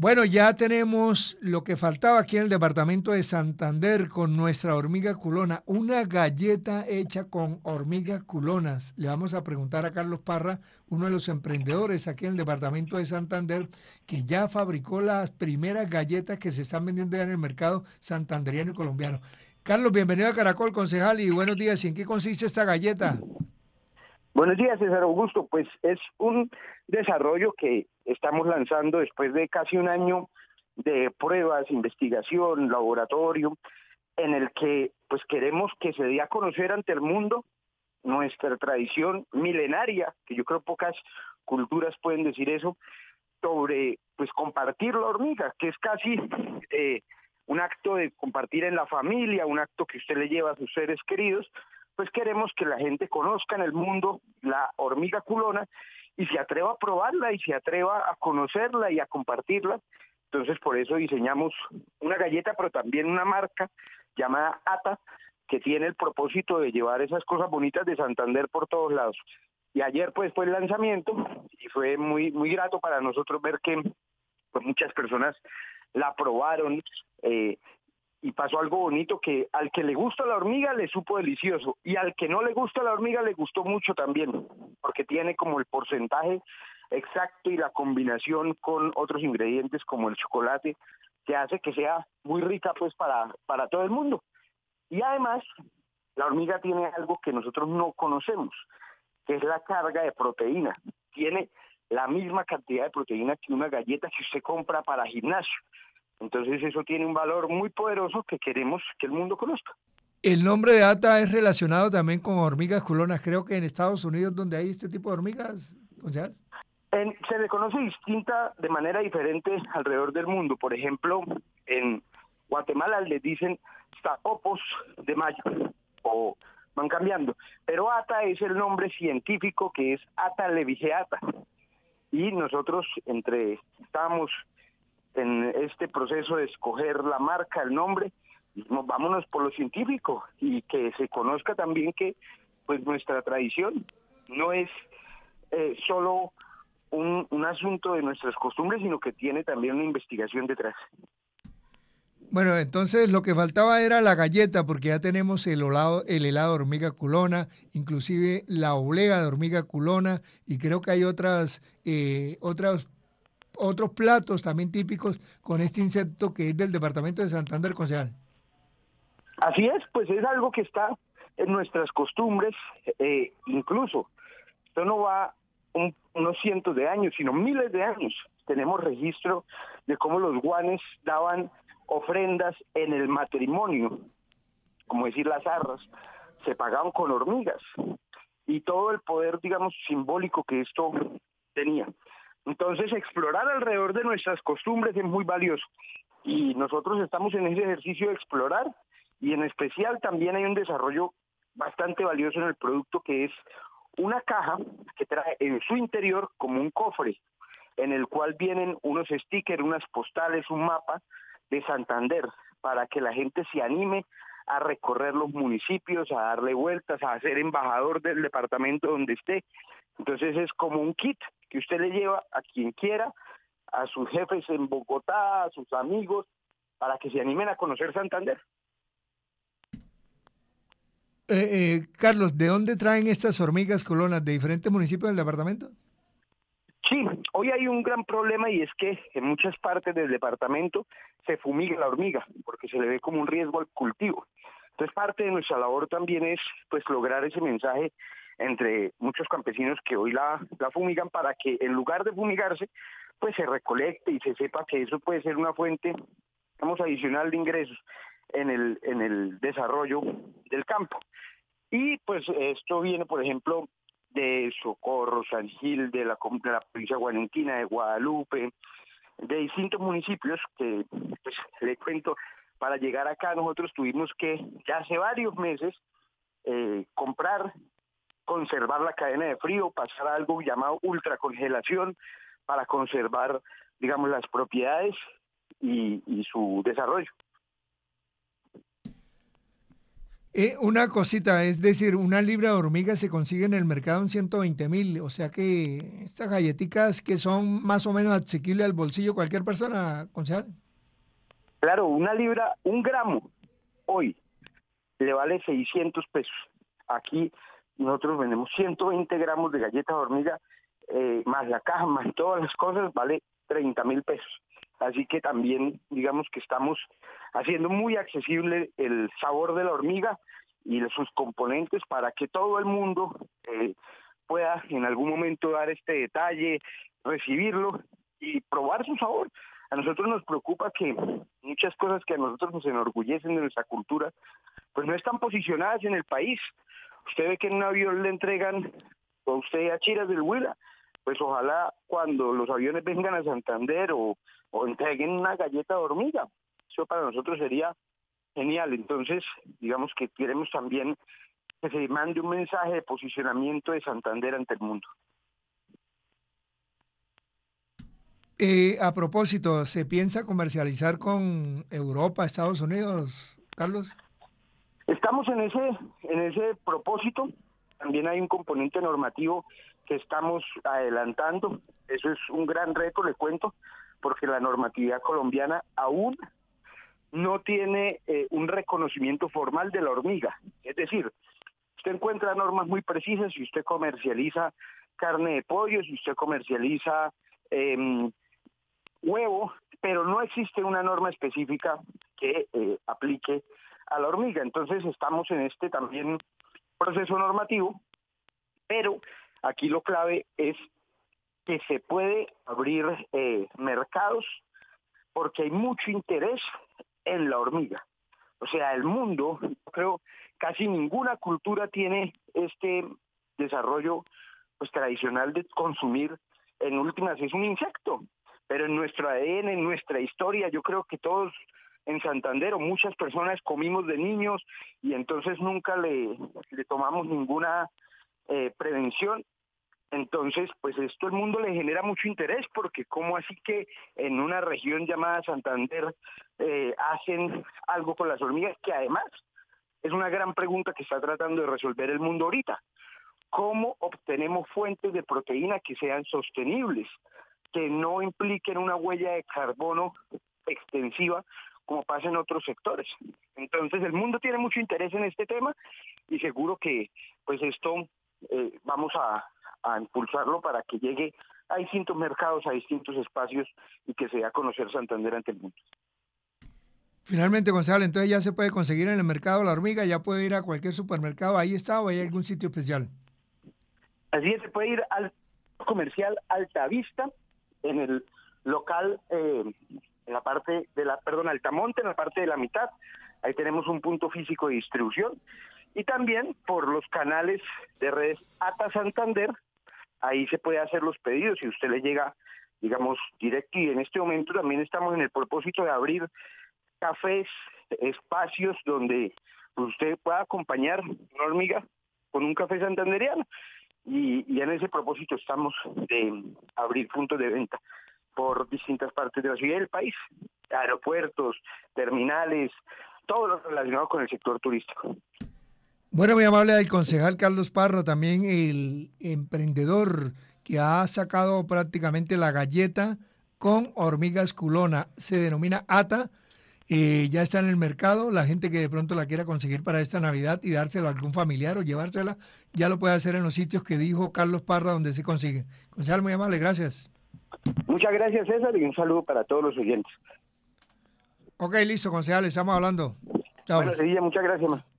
Bueno, ya tenemos lo que faltaba aquí en el departamento de Santander con nuestra hormiga culona, una galleta hecha con hormigas culonas. Le vamos a preguntar a Carlos Parra, uno de los emprendedores aquí en el departamento de Santander, que ya fabricó las primeras galletas que se están vendiendo ya en el mercado santanderiano y colombiano. Carlos, bienvenido a Caracol, concejal, y buenos días. ¿Y en qué consiste esta galleta? Buenos días, César Augusto. Pues es un desarrollo que estamos lanzando después de casi un año de pruebas, investigación, laboratorio, en el que pues queremos que se dé a conocer ante el mundo nuestra tradición milenaria, que yo creo pocas culturas pueden decir eso, sobre pues compartir la hormiga, que es casi un acto de compartir en la familia, un acto que usted le lleva a sus seres queridos. Pues queremos que la gente conozca en el mundo la hormiga culona y se atreva a probarla y se atreva a conocerla y a compartirla. Entonces por eso diseñamos una galleta, pero también una marca llamada ATA, que tiene el propósito de llevar esas cosas bonitas de Santander por todos lados. Y ayer pues fue el lanzamiento y fue muy grato para nosotros ver que pues muchas personas la probaron, y pasó algo bonito, que al que le gusta la hormiga le supo delicioso y al que no le gusta la hormiga le gustó mucho también, porque tiene como el porcentaje exacto y la combinación con otros ingredientes como el chocolate, que hace que sea muy rica pues para todo el mundo. Y además la hormiga tiene algo que nosotros no conocemos, que es la carga de proteína. Tiene la misma cantidad de proteína que una galleta que usted compra para gimnasio. Entonces eso tiene un valor muy poderoso que queremos que el mundo conozca. El nombre de ATA es relacionado también con hormigas culonas. Creo que en Estados Unidos, donde hay este tipo de hormigas, concejal. Se le conoce distinta de manera diferente alrededor del mundo. Por ejemplo, en Guatemala le dicen tapopos de mayo o van cambiando. Pero ATA es el nombre científico, que es ATA levigeata. Y nosotros estábamos en este proceso de escoger la marca, el nombre, dijimos, vámonos por lo científico y que se conozca también que pues nuestra tradición no es solo un asunto de nuestras costumbres, sino que tiene también una investigación detrás. Bueno, entonces lo que faltaba era la galleta, porque ya tenemos el helado de hormiga culona, inclusive la oblega de hormiga culona, y creo que hay otros platos también típicos con este insecto que es del departamento de Santander, concejal. Así es, pues es algo que está en nuestras costumbres, incluso esto no va unos cientos de años, sino miles de años. Tenemos registro de cómo los guanes daban ofrendas en el matrimonio, como decir las arras, se pagaban con hormigas y todo el poder, digamos, simbólico que esto tenía. Entonces, explorar alrededor de nuestras costumbres es muy valioso y nosotros estamos en ese ejercicio de explorar, y en especial también hay un desarrollo bastante valioso en el producto, que es una caja que trae en su interior como un cofre en el cual vienen unos stickers, unas postales, un mapa de Santander, para que la gente se anime a recorrer los municipios, a darle vueltas, a ser embajador del departamento donde esté. Entonces es como un kit que usted le lleva a quien quiera, a sus jefes en Bogotá, a sus amigos, para que se animen a conocer Santander. Carlos, ¿de dónde traen estas hormigas colonas? ¿De diferentes municipios del departamento? Sí, hoy hay un gran problema, y es que en muchas partes del departamento se fumiga la hormiga porque se le ve como un riesgo al cultivo. Entonces parte de nuestra labor también es pues lograr ese mensaje entre muchos campesinos que hoy la fumigan, para que en lugar de fumigarse pues se recolecte y se sepa que eso puede ser una fuente, digamos, adicional de ingresos en el desarrollo del campo. Y pues esto viene, por ejemplo, de Socorro, San Gil, de la provincia guanentina, de Guadalupe, de distintos municipios que, pues, le cuento, para llegar acá nosotros tuvimos que, ya hace varios meses, comprar, conservar la cadena de frío, pasar a algo llamado ultracongelación para conservar, digamos, las propiedades y su desarrollo. Una cosita, es decir, una libra de hormiga se consigue en el mercado en 120.000, o sea que estas galletitas que son más o menos asequibles al bolsillo cualquier persona, concejal. Claro, una libra, un gramo hoy le vale 600 pesos. Aquí nosotros vendemos 120 gramos de galletas de hormiga, más la caja, más todas las cosas, vale 30.000 pesos. Así que también, digamos que estamos haciendo muy accesible el sabor de la hormiga y de sus componentes para que todo el mundo pueda en algún momento dar este detalle, recibirlo y probar su sabor. A nosotros nos preocupa que muchas cosas que a nosotros nos enorgullecen de nuestra cultura, pues no están posicionadas en el país. Usted ve que en un avión le entregan a usted achiras del Huila, pues ojalá cuando los aviones vengan a Santander o entreguen una galleta de hormiga. Eso para nosotros sería genial. Entonces, digamos que queremos también que se mande un mensaje de posicionamiento de Santander ante el mundo. A propósito, ¿se piensa comercializar con Europa, Estados Unidos, Carlos? Estamos en ese propósito. También hay un componente normativo que estamos adelantando. Eso es un gran reto, le cuento, porque la normatividad colombiana aún no tiene un reconocimiento formal de la hormiga. Es decir, usted encuentra normas muy precisas si usted comercializa carne de pollo, si usted comercializa huevo, pero no existe una norma específica que aplique a la hormiga. Entonces estamos en este también proceso normativo, pero aquí lo clave es que se puede abrir mercados porque hay mucho interés en la hormiga. O sea, el mundo, creo, casi ninguna cultura tiene este desarrollo pues tradicional de consumir, en últimas es un insecto, pero en nuestro ADN, en nuestra historia, yo creo que todos en Santander o muchas personas comimos de niños y entonces nunca le tomamos ninguna prevención. Entonces, pues esto el mundo le genera mucho interés porque cómo así que en una región llamada Santander hacen algo con las hormigas, que además es una gran pregunta que está tratando de resolver el mundo ahorita. ¿Cómo obtenemos fuentes de proteína que sean sostenibles, que no impliquen una huella de carbono extensiva como pasa en otros sectores? Entonces el mundo tiene mucho interés en este tema y seguro que pues esto vamos a impulsarlo para que llegue a distintos mercados, a distintos espacios y que se dé a conocer Santander ante el mundo. Finalmente, Gonzalo, entonces ya se puede conseguir en el mercado la hormiga, ya puede ir a cualquier supermercado, ahí está o hay algún sitio especial. Así es, se puede ir al comercial Altavista, en el local, en la parte de Altamonte, en la parte de la mitad. Ahí tenemos un punto físico de distribución. Y también por los canales de redes ATA Santander, ahí se puede hacer los pedidos si usted le llega, digamos, directo. Y en este momento también estamos en el propósito de abrir cafés, espacios donde usted pueda acompañar una hormiga con un café santanderiano. Y en ese propósito estamos de abrir puntos de venta por distintas partes de la ciudad y del país, aeropuertos, terminales, todo lo relacionado con el sector turístico. Bueno, muy amable al concejal Carlos Parra, también el emprendedor que ha sacado prácticamente la galleta con hormigas culona. Se denomina ATA, ya está en el mercado. La gente que de pronto la quiera conseguir para esta Navidad y dársela a algún familiar o llevársela, ya lo puede hacer en los sitios que dijo Carlos Parra donde se consigue. Concejal, muy amable, gracias. Muchas gracias, César, y un saludo para todos los oyentes. Ok, listo, concejal, estamos hablando. Chao. Bueno, Sevilla, muchas gracias, man.